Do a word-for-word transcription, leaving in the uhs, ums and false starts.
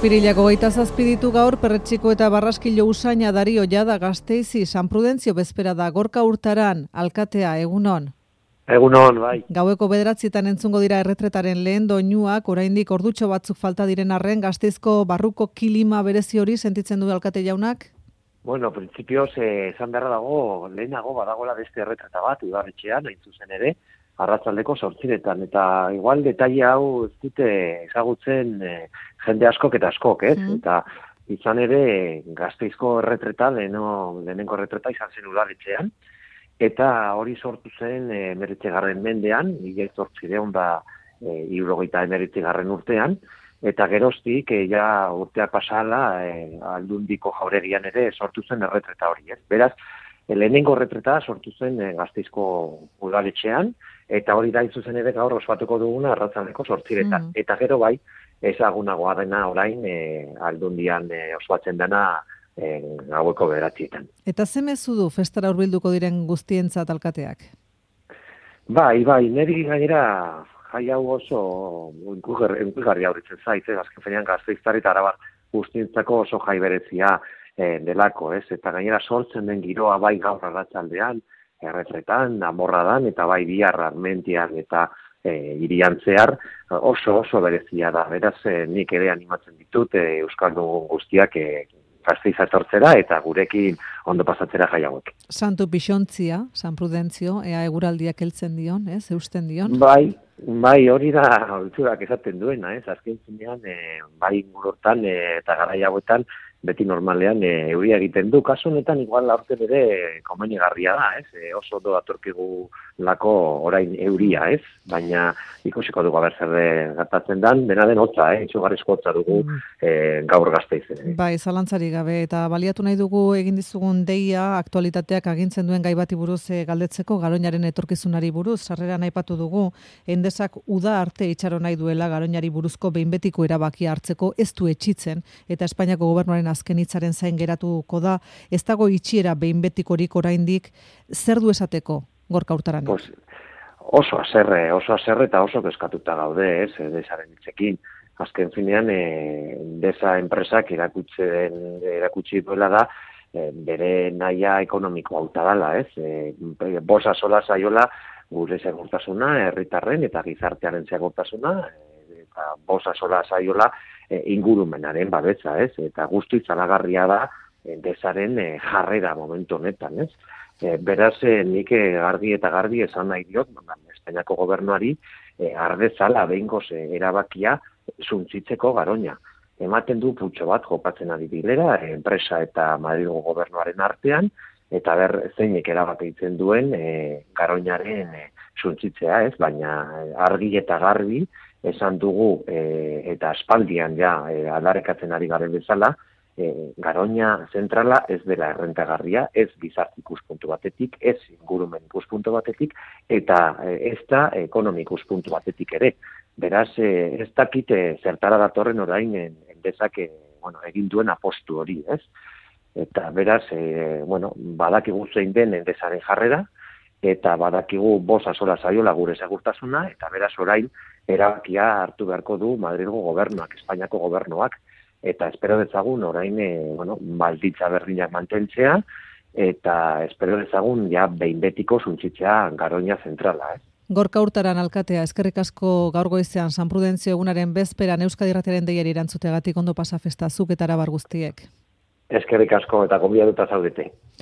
Apirilako hogeita zazpi ditu gaur, Perretxiko eta Barraskilo usaina Dario Jada Gasteizi, San Prudentzio bezpera da, Gorka Urtaran, alkatea, egunon. Egunon, bai. Gaueko bederatzietan entzungo dira erretretaren lehen doinuak, oraindik ordutxo batzuk falta diren arren, Gasteizko barruko kilima berezi hori sentitzen du alkate jaunak? Bueno, printzipioz, eh, esan beharra dago, lehenago badagoela beste erretreta bat, udaletxean, hain zuzen ere, arratsaldeko zortziretan, eta igual detaile hau ez dute ezagutzen eh, jende askok eta askok, ez? Mm. Eta izan ere Gasteizko erretreta, leheno, lehenengo erretreta izan zen udaletxean, eta hori sortu zen eh, emeretzigarren mendean, mila zortziehun da eh, hirurogeita emeretzigarren urtean, eta geroztik, eh, ja urteak pasala, eh, Aldundiko jauregian ere sortu zen erretreta hori, ez? Beraz, lehenengo erretreta sortu zen eh, Gasteizko udaletxean, eta hori da zuzen ere gaur ospatuko duguna arratsaldeko zortziretan. Mm. Eta gero bai, ezagunagoa dena orain e, Aldundian e, ospatzen dena e, gaueko bederatzietan. Eta ze mezu du festara hurbilduko diren guztientzat alkateak? Bai, bai, niri gainera jai hau oso inkulgarri auritzen zait, eh? Azken fenean Gasteiztar eta Arabar guztientzako oso jai berezia eh, delako, ez? Eta gainera sortzen den giroa bai gaur arratsaldean, erretretan, amorradan, eta bai bihar Armentian eta e, irian zehar oso oso berezia da. Beraz, e, nik ere animatzen ditut e, Euskaldun guztiak e, Gasteiz etortzera eta gurekin ondo pasatzera jai hauek. Santu Pixontzia, San Prudentzio, ea eguraldiak heltzen dion, ez? Eusten dion? Bai, bai, hori da ohiturak esaten duena, ez? Azken finean, e, bai ingurortan e, eta garai hauetan beti normalean e, euria egiten du. Kasu honetan igual aurten ere komenigarria da, ez? E, oso ondo datorkigu lako orain euria, ez? Baina ikusiko dugu aber zer gertatzen dan, dena den hotza, eh? Itxugarrizko hotza dugu mm. e, gaur Gasteizen. Eh? Bai, zalantzari gabe, eta baliatu nahi dugu egin dizugun deia aktualitateak agintzen duen gai bati buruz e, galdetzeko, Garoñaren etorkizunari buruz, sarreran aipatu dugu, Endesak uda arte itxaro nahi duela Garoñari buruzko behin betiko erabakia hartzeko ez du etxitzen, eta Espainiako gobernuaren azken hitzaren zain geratuko da, ez dago itxiera behin betikorik oraindik, zer du esateko, Gorka Urtaran? Pues, oso aserre, oso aserre eta oso kezkatuta gaude, ez, Endesaren hitzekin. Azken finean, e, Endesa enpresak erakutzen, erakutsi duela da, e, bere nahia ekonomiko hauta dala, ez, e, bosa sola zaiola gure segurtasuna, herritarren eta gizartearen segurtasuna, e, eta bosa sola zaiola e, ingurumenaren babetza, ez, eta guztu itzalagarria da Endesaren e, jarrera momentu honetan, ez. E, beraz, e, nik e, garbi eta garbi esan nahi diot, Espainiako gobernuari e, ardezala behingoz e, erabakia zuntzitzeko Garoña. Ematen du putxo bat jokatzen ari dilera, enpresa eta Madrilgo gobernuaren artean, eta ber zeinek erabakitzen duen e, Garoñaren e, zuntzitzea, ez? Baina argi eta garbi esan dugu e, eta aspaldian ja e, aldarrikatzen ari garen bezala, e, Garoña zentrala ez dela errentagarria, ez gizarte ikuspuntu batetik, ez ingurumen ikuspuntu batetik, eta e, ez da ekonomi ikuspuntu batetik ere. Beraz, e, ez dakite zertara datorren orain Endesak e, bueno, egin duen apostu hori, ez? Eta beraz, e, bueno, badakigu zein den Endesaren jarrera, eta badakigu bosa sola zaiola gure segurtasuna, eta beraz orain erabakia hartu beharko du Madrilgo gobernuak, Espainiako gobernuak, eta espero dezagun orain e, bueno, balditza berdinak mantentzea, eta espero dezagun ja behin betiko zuntzitzea Garoña zentrala, ez? Gorka Urtaran alkatea, eskerrik asko gaur goizean San Prudentzio egunaren bezperan Euskadi Irratiaren deiari erantzutegatik, ondo pasa festa zuk eta Arabar guztiek. Eskerrik asko eta gonbidatuta zaudete.